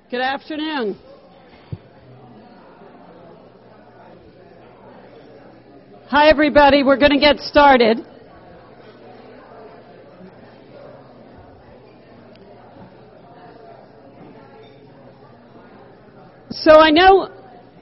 Good afternoon. Hi, everybody. We're going to get started. So I know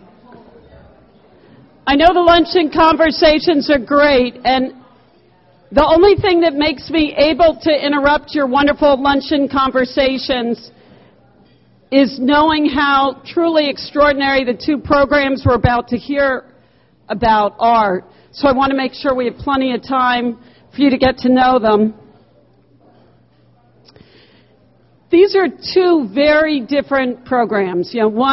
the luncheon conversations are great, and the only thing that makes me able to interrupt your wonderful luncheon conversations is knowing how truly extraordinary the two programs we're about to hear about are. So I want to make sure we have plenty of time for you to get to know them. These are two very different programs.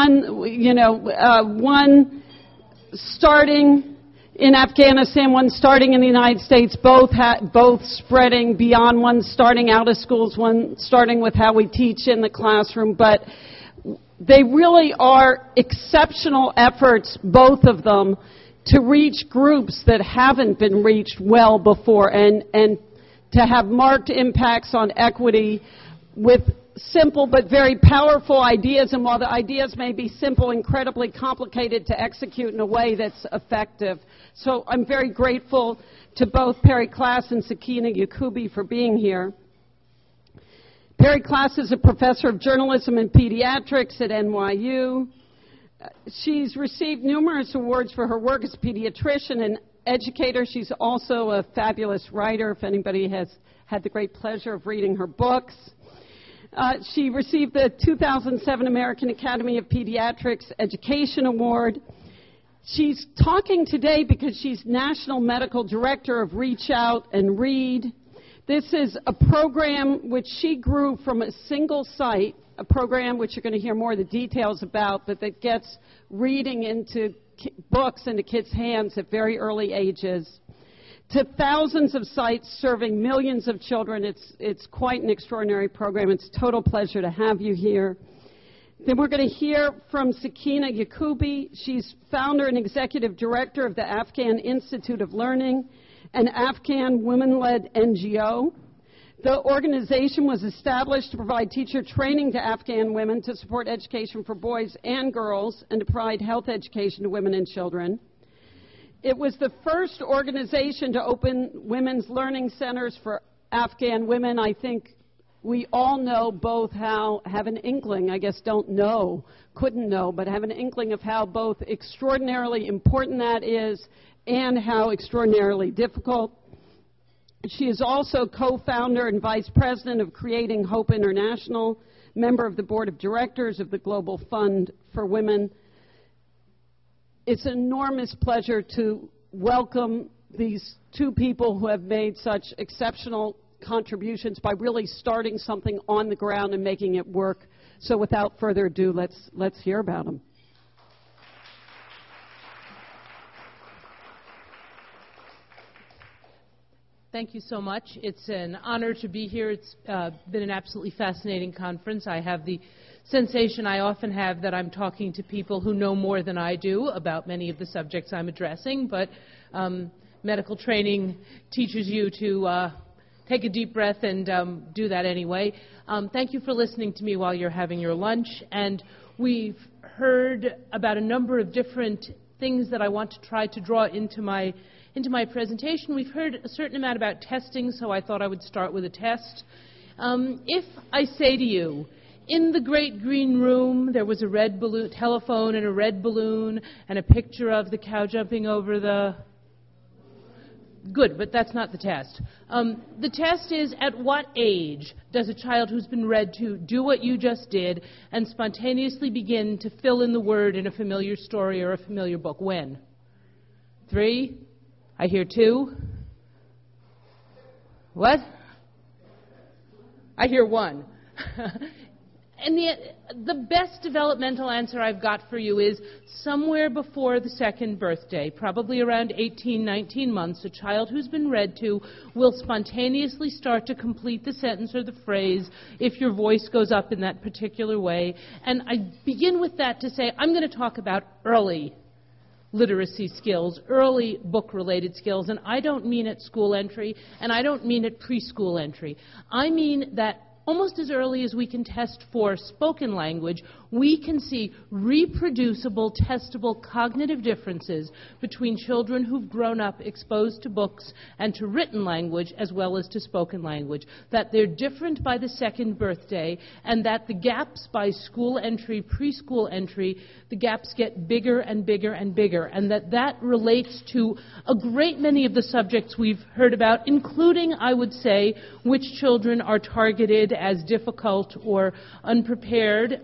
One starting in Afghanistan, one starting in the United States, both spreading beyond, one starting out of schools, one starting with how we teach in the classroom. But they really are exceptional efforts, both of them, to reach groups that haven't been reached well before and to have marked impacts on equity with simple but very powerful ideas. And while the ideas may be simple, incredibly complicated to execute in a way that's effective. So I'm very grateful to both Perry Klass and Sakina Yacoubi for being here. Perry Klass is a professor of journalism and pediatrics at NYU. She's received numerous awards for her work as a pediatrician and educator. She's also a fabulous writer, if anybody has had the great pleasure of reading her books. She received the 2007 American Academy of Pediatrics Education Award. She's talking today because she's National Medical Director of Reach Out and Read. This is a program which she grew from a single site, a program which you're going to hear more of the details about, but that gets reading into books into kids' hands at very early ages, to thousands of sites serving millions of children. It's quite an extraordinary program. It's a total pleasure to have you here. Then we're going to hear from Sakina Yacoubi. She's founder and executive director of the Afghan Institute of Learning, an Afghan women-led NGO. The organization was established to provide teacher training to Afghan women, to support education for boys and girls, and to provide health education to women and children. It was the first organization to open women's learning centers for Afghan women. I think we all know both have an inkling, I guess couldn't know, but have an inkling of how both extraordinarily important that is and how extraordinarily difficult. She is also co-founder and vice president of Creating Hope International, member of the board of directors of the Global Fund for Women. It's an enormous pleasure to welcome these two people who have made such exceptional contributions by really starting something on the ground and making it work. So without further ado, let's hear about them. Thank you so much. It's an honor to be here. It's been an absolutely fascinating conference. I have the sensation I often have that I'm talking to people who know more than I do about many of the subjects I'm addressing, but medical training teaches you to take a deep breath and do that anyway. Thank you for listening to me while you're having your lunch. And we've heard about a number of different things that I want to try to draw into my presentation. We've heard a certain amount about testing, so I thought I would start with a test. If I say to you, in the great green room, there was a red balloon, telephone and a red balloon and a picture of the cow jumping over the... Good, but that's not the test. The test is, at what age does a child who's been read to do what you just did and spontaneously begin to fill in the word in a familiar story or a familiar book? When? 3? I hear 2. What? I hear 1. And the best developmental answer I've got for you is somewhere before the second birthday, probably around 18, 19 months, a child who's been read to will spontaneously start to complete the sentence or the phrase if your voice goes up in that particular way. And I begin with that to say I'm going to talk about early literacy skills, early book-related skills, and I don't mean at school entry, and I don't mean at preschool entry. I mean that almost as early as we can test for spoken language, we can see reproducible, testable cognitive differences between children who've grown up exposed to books and to written language as well as to spoken language, that they're different by the second birthday, and that the gaps by school entry, preschool entry, the gaps get bigger and bigger and bigger, and that relates to a great many of the subjects we've heard about, including, I would say, which children are targeted as difficult or unprepared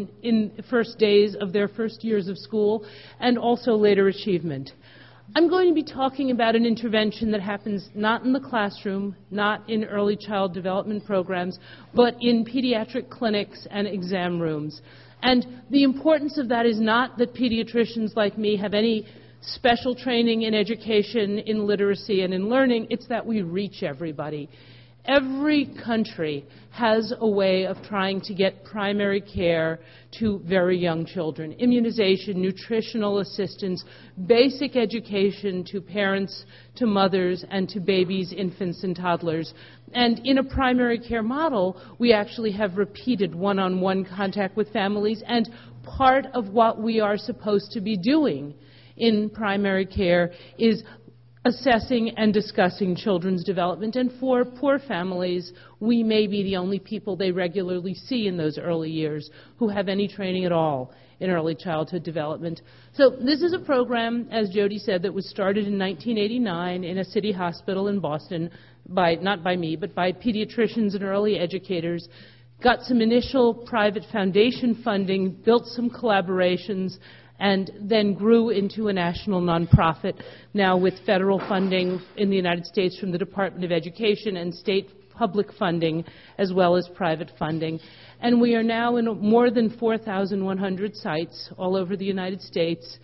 in first days of their first years of school, and also later achievement. I'm going to be talking about an intervention that happens not in the classroom, not in early child development programs, but in pediatric clinics and exam rooms. And the importance of that is not that pediatricians like me have any special training in education, in literacy, and in learning. It's that we reach everybody. Every country has a way of trying to get primary care to very young children. Immunization, nutritional assistance, basic education to parents, to mothers, and to babies, infants, and toddlers. And in a primary care model, we actually have repeated one-on-one contact with families, and part of what we are supposed to be doing in primary care is assessing and discussing children's development. And for poor families, we may be the only people they regularly see in those early years who have any training at all in early childhood development. So this is a program, as Jody said, that was started in 1989 in a city hospital in Boston, not by me, but by pediatricians and early educators. Got some initial private foundation funding, built some collaborations, and then grew into a national nonprofit, now with federal funding in the United States from the Department of Education and state public funding as well as private funding. And we are now in more than 4,100 sites all over the United States.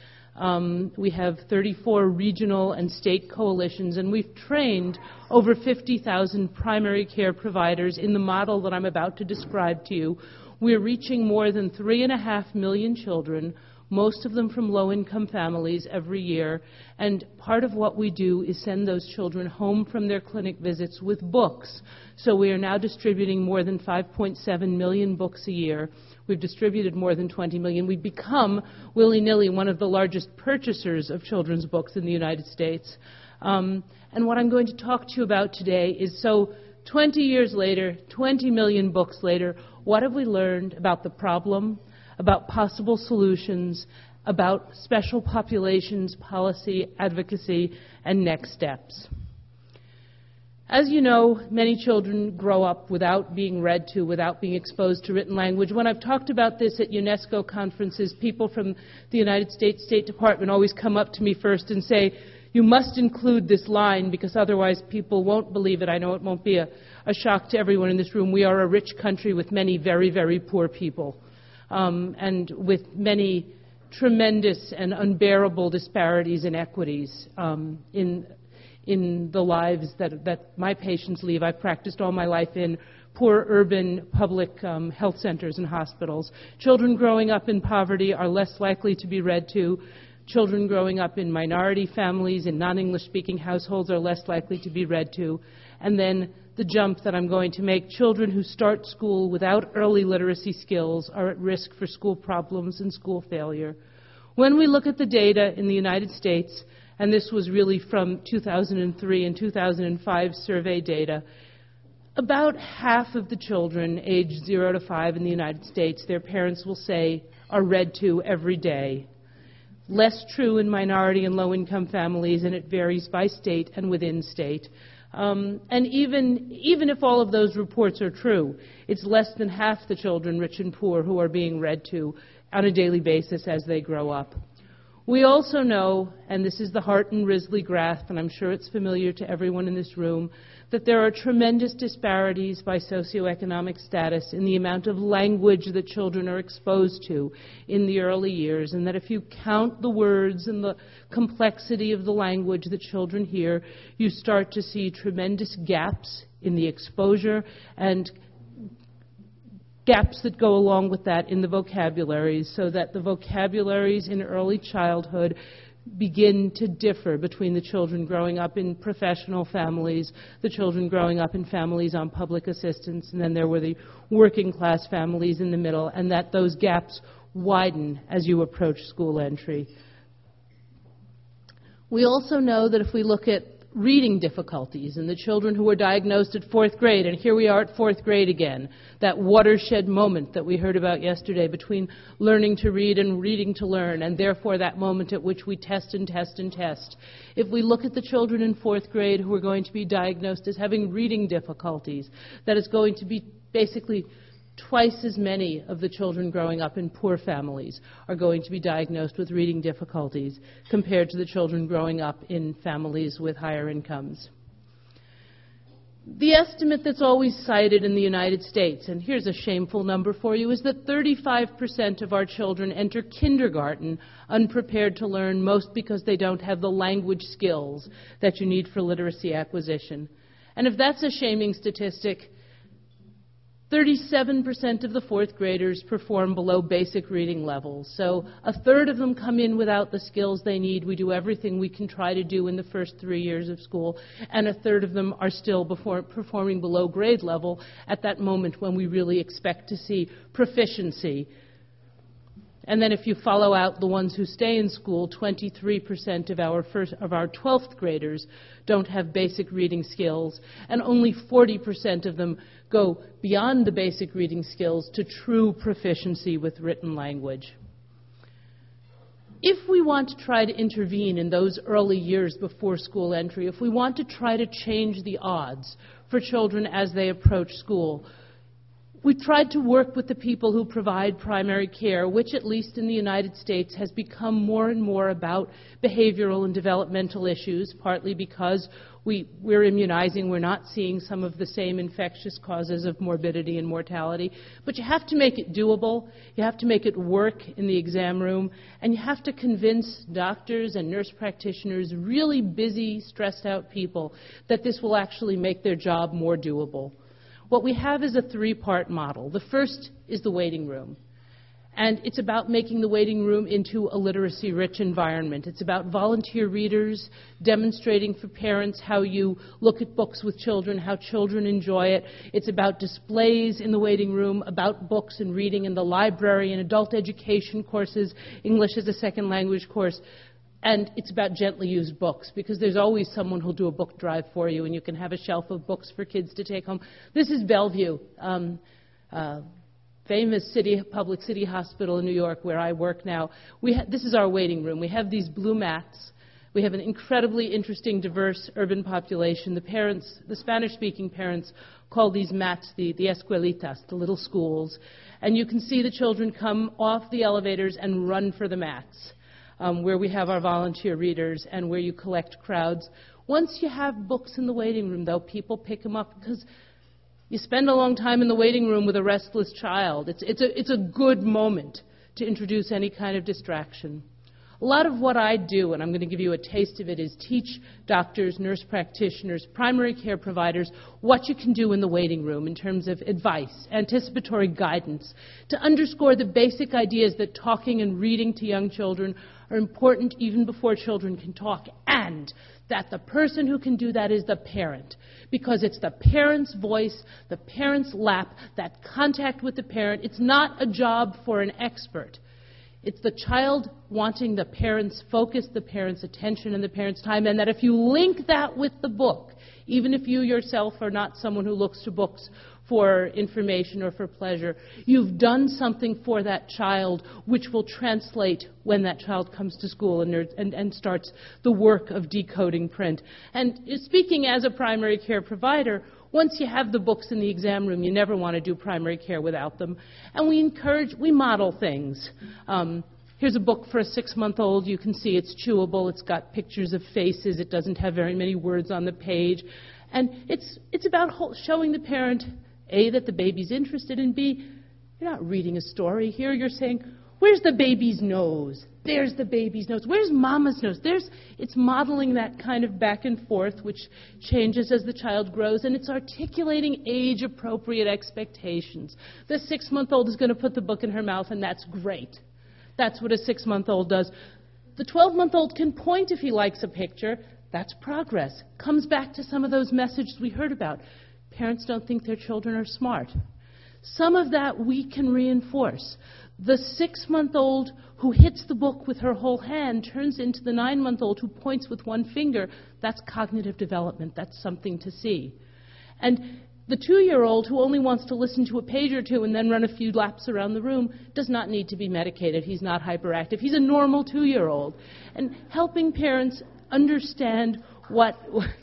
We have 34 regional and state coalitions, and we've trained over 50,000 primary care providers in the model that I'm about to describe to you. We're reaching more than 3.5 million children, most of them from low-income families, every year. And part of what we do is send those children home from their clinic visits with books. So we are now distributing more than 5.7 million books a year. We've distributed more than 20 million. We've become, willy-nilly, one of the largest purchasers of children's books in the United States. And what I'm going to talk to you about today is, so 20 years later, 20 million books later, what have we learned about the problem, about possible solutions, about special populations, policy, advocacy, and next steps? As you know, many children grow up without being read to, without being exposed to written language. When I've talked about this at UNESCO conferences, people from the United States State Department always come up to me first and say, you must include this line because otherwise people won't believe it. I know it won't be a shock to everyone in this room. We are a rich country with many very, very poor people. And with many tremendous and unbearable disparities and inequities in the lives that my patients lead. I've practiced all my life in poor urban public health centers and hospitals. Children growing up in poverty are less likely to be read to. Children growing up in minority families, in non-English speaking households, are less likely to be read to. And then the jump that I'm going to make, children who start school without early literacy skills are at risk for school problems and school failure. When we look at the data in the United States, and this was really from 2003 and 2005 survey data, about half of the children aged 0 to 5 in the United States, their parents will say, are read to every day. Less true in minority and low-income families, and it varies by state and within state. And even if all of those reports are true, it's less than half the children, rich and poor, who are being read to on a daily basis as they grow up. We also know, and this is the Hart and Risley graph, and I'm sure it's familiar to everyone in this room, that there are tremendous disparities by socioeconomic status in the amount of language that children are exposed to in the early years, and that if you count the words and the complexity of the language that children hear, you start to see tremendous gaps in the exposure and gaps that go along with that in the vocabularies, so that the vocabularies in early childhood begin to differ between the children growing up in professional families, the children growing up in families on public assistance, and then there were the working class families in the middle, and that those gaps widen as you approach school entry. We also know that if we look at reading difficulties and the children who were diagnosed at 4th grade, and here we are at 4th grade again, that watershed moment that we heard about yesterday between learning to read and reading to learn, and therefore that moment at which we test and test and test. If we look at the children in 4th grade who are going to be diagnosed as having reading difficulties, that is going to be basically twice as many of the children growing up in poor families are going to be diagnosed with reading difficulties compared to the children growing up in families with higher incomes. The estimate that's always cited in the United States, and here's a shameful number for you, is that 35% of our children enter kindergarten unprepared to learn, most because they don't have the language skills that you need for literacy acquisition. And if that's a shaming statistic, 37% of the 4th graders perform below basic reading levels. So a third of them come in without the skills they need. We do everything we can try to do in the first 3 years of school, and a third of them are still performing below grade level at that moment when we really expect to see proficiency. And then if you follow out the ones who stay in school, 23% of our 12th graders don't have basic reading skills, and only 40% of them go beyond the basic reading skills to true proficiency with written language. If we want to try to intervene in those early years before school entry, if we want to try to change the odds for children as they approach school, we've tried to work with the people who provide primary care, which, at least in the United States, has become more and more about behavioral and developmental issues, partly because we're immunizing, we're not seeing some of the same infectious causes of morbidity and mortality. But you have to make it doable, you have to make it work in the exam room, and you have to convince doctors and nurse practitioners, really busy, stressed out people, that this will actually make their job more doable. What we have is a three-part model. The first is the waiting room. And it's about making the waiting room into a literacy-rich environment. It's about volunteer readers, demonstrating for parents how you look at books with children, how children enjoy it. It's about displays in the waiting room, about books and reading in the library and adult education courses, English as a second language course. And it's about gently used books, because there's always someone who'll do a book drive for you, and you can have a shelf of books for kids to take home. This is Bellevue, famous public city hospital in New York, where I work now. This is our waiting room. We have these blue mats. We have an incredibly interesting, diverse urban population. The Spanish-speaking parents call these mats the escuelitas, the little schools. And you can see the children come off the elevators and run for the mats. Where we have our volunteer readers and where you collect crowds. Once you have books in the waiting room, though, people pick them up because you spend a long time in the waiting room with a restless child. It's a good moment to introduce any kind of distraction. A lot of what I do, and I'm going to give you a taste of it, is teach doctors, nurse practitioners, primary care providers what you can do in the waiting room in terms of advice, anticipatory guidance, to underscore the basic ideas that talking and reading to young children are important even before children can talk, and that the person who can do that is the parent, because it's the parent's voice, the parent's lap, that contact with the parent. It's not a job for an expert. It's the child wanting the parent's focus, the parent's attention, and the parent's time, and that if you link that with the book, even if you yourself are not someone who looks to books for information or for pleasure, you've done something for that child which will translate when that child comes to school and starts the work of decoding print. And speaking as a primary care provider, once you have the books in the exam room, you never want to do primary care without them. And we model things. Here's a book for a 6-month-old. You can see it's chewable. It's got pictures of faces. It doesn't have very many words on the page. And it's about showing the parent, A, that the baby's interested, and B, you're not reading a story here. You're saying, where's the baby's nose? There's the baby's nose. Where's mama's nose? It's modeling that kind of back and forth, which changes as the child grows, and it's articulating age-appropriate expectations. The 6-month-old is going to put the book in her mouth, and that's great. That's what a 6-month-old does. The 12-month-old can point if he likes a picture. That's progress. Comes back to some of those messages we heard about. Parents don't think their children are smart. Some of that we can reinforce. The 6-month-old who hits the book with her whole hand turns into the 9-month-old who points with one finger. That's cognitive development. That's something to see. And the 2-year-old who only wants to listen to a page or two and then run a few laps around the room does not need to be medicated. He's not hyperactive. He's a normal 2-year-old. And helping parents understand what...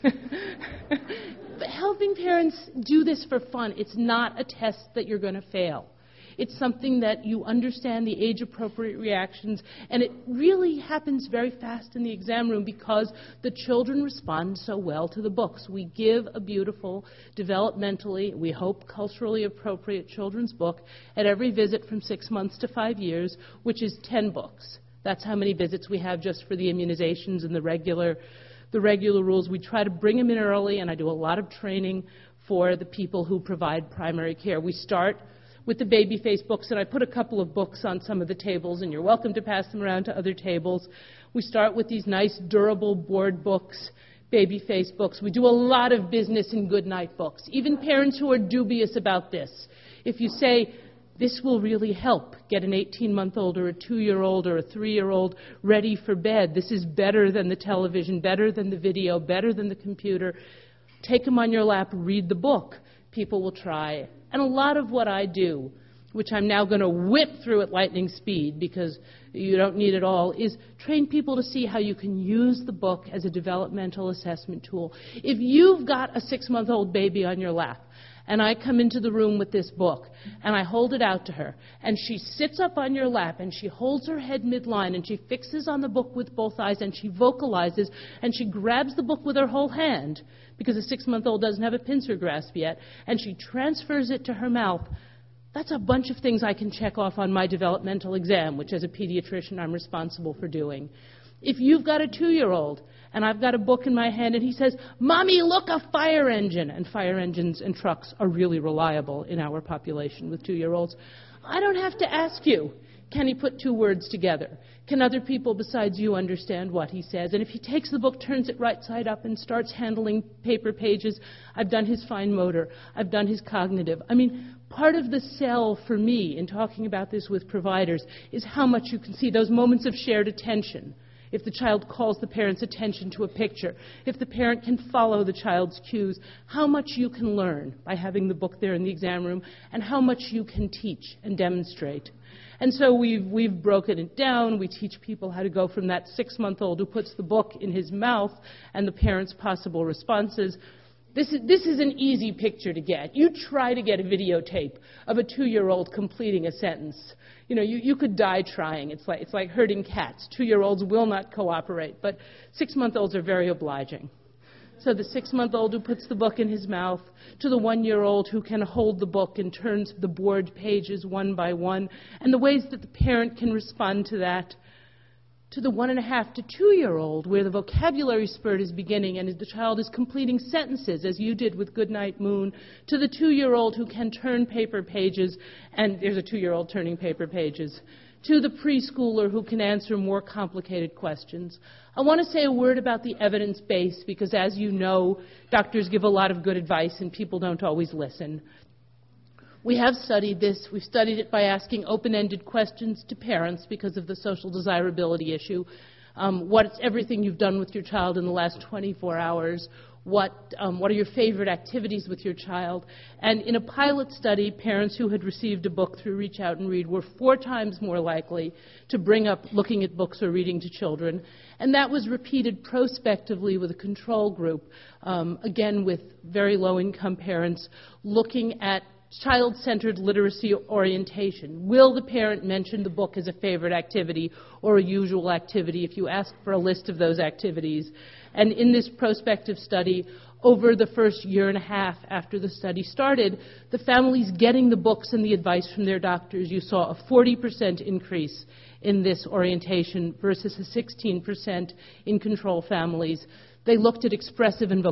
helping parents do this for fun. It's not a test that you're going to fail. It's something that you understand the age-appropriate reactions, and it really happens very fast in the exam room because the children respond so well to the books. We give a beautiful, developmentally, we hope culturally appropriate children's book at every visit from 6 months to 5 years, which is 10 books. That's how many visits we have just for the immunizations and the regular rules. We try to bring them in early, and I do a lot of training for the people who provide primary care. We start with the Babyface books, and I put a couple of books on some of the tables, and you're welcome to pass them around to other tables. We start with these nice, durable board books, Babyface books. We do a lot of business in Goodnight books. Even parents who are dubious about this, if you say, this will really help get an 18-month-old or a 2-year-old or a 3-year-old ready for bed. This is better than the television, better than the video, better than the computer. Take them on your lap, read the book. People will try. And a lot of what I do, which I'm now going to whip through at lightning speed because you don't need it all, is train people to see how you can use the book as a developmental assessment tool. If you've got a 6-month-old baby on your lap, and I come into the room with this book, and I hold it out to her, and she sits up on your lap, and she holds her head midline, and she fixes on the book with both eyes, and she vocalizes, and she grabs the book with her whole hand, because a 6-month-old doesn't have a pincer grasp yet, and she transfers it to her mouth. That's a bunch of things I can check off on my developmental exam, which as a pediatrician I'm responsible for doing. If you've got a 2-year-old, and I've got a book in my hand, and he says, Mommy, look, a fire engine. And fire engines and trucks are really reliable in our population with 2-year-olds. I don't have to ask you, can he put 2 words together? Can other people besides you understand what he says? And if he takes the book, turns it right side up, and starts handling paper pages, I've done his fine motor. I've done his cognitive. I mean, part of the sell for me in talking about this with providers is how much you can see, those moments of shared attention. If the child calls the parent's attention to a picture, if the parent can follow the child's cues, how much you can learn by having the book there in the exam room, and how much you can teach and demonstrate. And so we've broken it down. We teach people how to go from that 6-month-old who puts the book in his mouth and the parent's possible responses. This is an easy picture to get. You try to get a videotape of a 2-year-old completing a sentence. You know, you could die trying. It's like herding cats. 2-year-olds will not cooperate, but 6-month-olds are very obliging. So the 6-month-old who puts the book in his mouth, to the 1-year-old who can hold the book and turns the board pages one by one, and the ways that the parent can respond to that, to the 1.5 to 2-year-old, where the vocabulary spurt is beginning and the child is completing sentences, as you did with Goodnight Moon, to the 2-year-old who can turn paper pages, and there's a 2-year-old turning paper pages, to the preschooler who can answer more complicated questions. I want to say a word about the evidence base, because as you know, doctors give a lot of good advice and people don't always listen. We have studied this. We've studied it by asking open-ended questions to parents because of the social desirability issue. What's everything you've done with your child in the last 24 hours? What are your favorite activities with your child? And in a pilot study, parents who had received a book through Reach Out and Read were 4 times more likely to bring up looking at books or reading to children. And that was repeated prospectively with a control group, again with very low-income parents, looking at child-centered literacy orientation. Will the parent mention the book as a favorite activity or a usual activity if you ask for a list of those activities? And in this prospective study, over the first 1.5 years after the study started, the families getting the books and the advice from their doctors, you saw a 40% increase in this orientation versus a 16% in control families. They looked at expressive and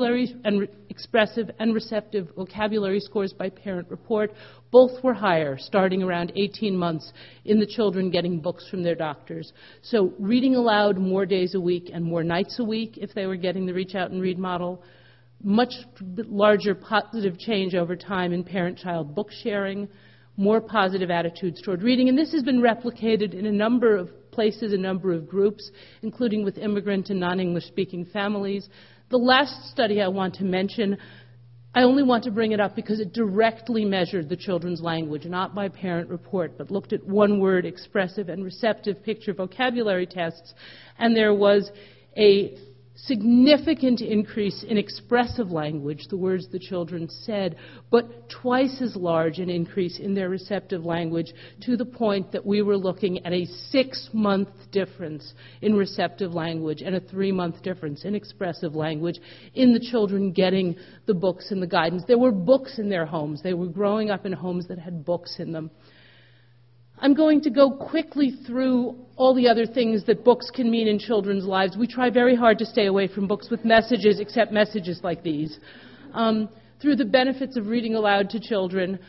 receptive vocabulary scores by parent report. Both were higher, starting around 18 months in the children getting books from their doctors. So reading aloud more days a week and more nights a week if they were getting the Reach Out and Read model. Much larger positive change over time in parent-child book sharing, more positive attitudes toward reading. And this has been replicated in a number of places, a number of groups, including with immigrant and non-English speaking families. The last study I want to mention, I only want to bring it up because it directly measured the children's language, not by parent report, but looked at one-word expressive and receptive picture vocabulary tests, and there was a significant increase in expressive language, the words the children said, but twice as large an increase in their receptive language, to the point that we were looking at a 6-month difference in receptive language and a 3-month difference in expressive language in the children getting the books and the guidance. There were books in their homes. They were growing up in homes that had books in them. I'm going to go quickly through all the other things that books can mean in children's lives. We try very hard to stay away from books with messages, except messages like these. Through the benefits of reading aloud to children,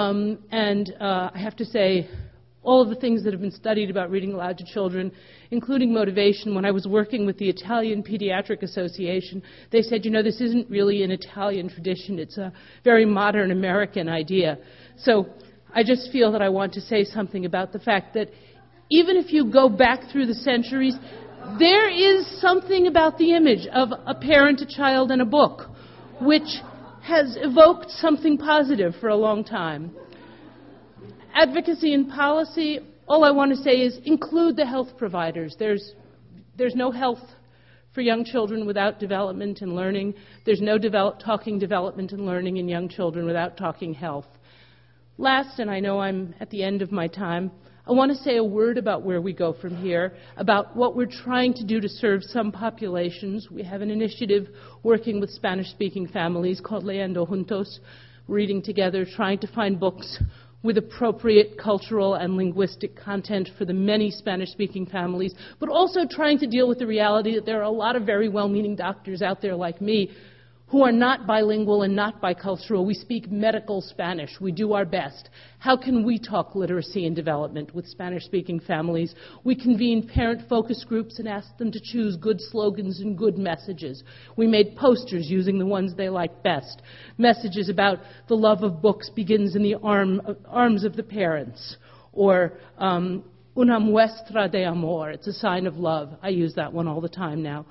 I have to say, all of the things that have been studied about reading aloud to children, including motivation. When I was working with the Italian Pediatric Association, they said, this isn't really an Italian tradition. It's a very modern American idea. So I just feel that I want to say something about the fact that even if you go back through the centuries, there is something about the image of a parent, a child, and a book, which has evoked something positive for a long time. Advocacy and policy, all I want to say is include the health providers. There's no health for young children without development and learning. There's no talking development and learning in young children without talking health. Last, and I know I'm at the end of my time, I want to say a word about where we go from here, about what we're trying to do to serve some populations. We have an initiative working with Spanish-speaking families called Leyendo Juntos, reading together, trying to find books with appropriate cultural and linguistic content for the many Spanish-speaking families, but also trying to deal with the reality that there are a lot of very well-meaning doctors out there like me who are not bilingual and not bicultural. We speak medical Spanish. We do our best. How can we talk literacy and development with Spanish-speaking families? We convened parent focus groups and asked them to choose good slogans and good messages. We made posters using the ones they liked best. Messages about the love of books begins in the arms of the parents. Or una muestra de amor. It's a sign of love. I use that one all the time now.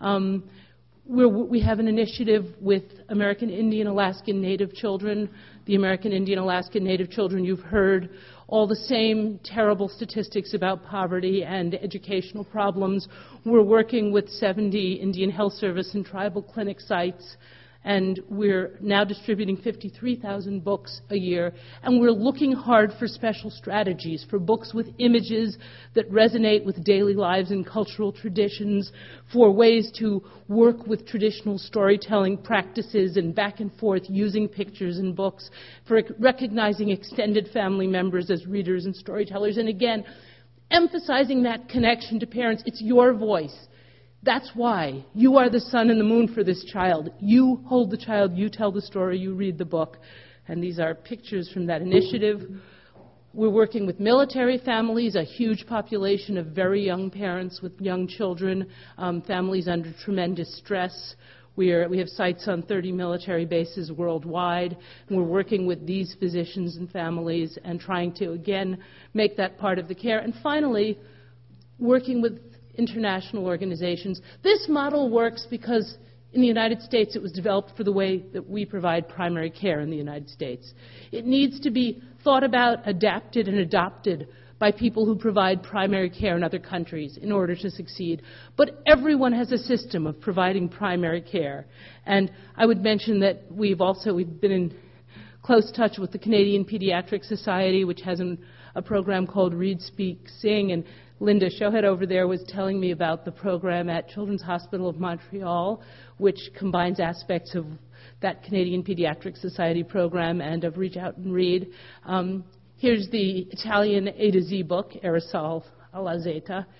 We have an initiative with American Indian Alaskan Native children. The American Indian Alaskan Native children, you've heard all the same terrible statistics about poverty and educational problems. We're working with 70 Indian Health Service and tribal clinic sites, and we're now distributing 53,000 books a year, and we're looking hard for special strategies, for books with images that resonate with daily lives and cultural traditions, for ways to work with traditional storytelling practices and back and forth using pictures in books, for recognizing extended family members as readers and storytellers, and again, emphasizing that connection to parents. It's your voice. That's why you are the sun and the moon for this child. You hold the child, you tell the story, you read the book. And these are pictures from that initiative. We're working with military families, a huge population of very young parents with young children, families under tremendous stress. We have sites on 30 military bases worldwide. And we're working with these physicians and families and trying to, again, make that part of the care. And finally, working with international organizations. This model works because in the United States it was developed for the way that we provide primary care in the United States. It needs to be thought about, adapted, and adopted by people who provide primary care in other countries in order to succeed. But everyone has a system of providing primary care. And I would mention that we've been in close touch with the Canadian Pediatric Society, which has a program called Read, Speak, Sing, and Linda Shohead over there was telling me about the program at Children's Hospital of Montreal, which combines aspects of that Canadian Pediatric Society program and of Reach Out and Read. Here's the Italian A to Z book, Aerosol alla Zeta.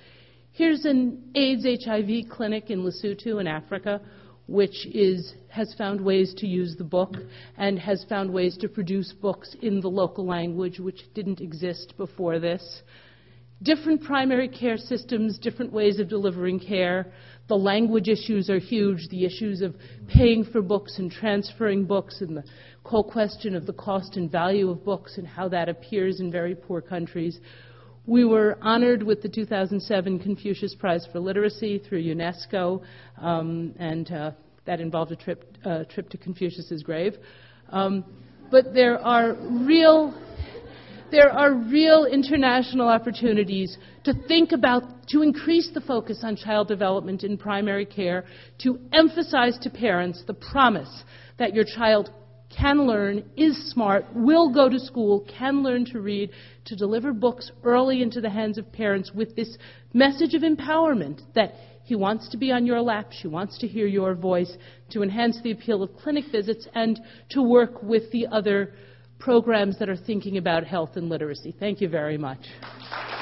Here's an AIDS HIV clinic in Lesotho in Africa, which has found ways to use the book and has found ways to produce books in the local language, which didn't exist before this. Different primary care systems, different ways of delivering care. The language issues are huge, the issues of paying for books and transferring books, and the whole question of the cost and value of books and how that appears in very poor countries. We were honored with the 2007 Confucius Prize for Literacy through UNESCO, and that involved a trip to Confucius's grave. But there are real international opportunities to think about, to increase the focus on child development in primary care, to emphasize to parents the promise that your child can learn, is smart, will go to school, can learn to read, to deliver books early into the hands of parents with this message of empowerment that he wants to be on your lap, she wants to hear your voice, to enhance the appeal of clinic visits, and to work with the other programs that are thinking about health and literacy. Thank you very much.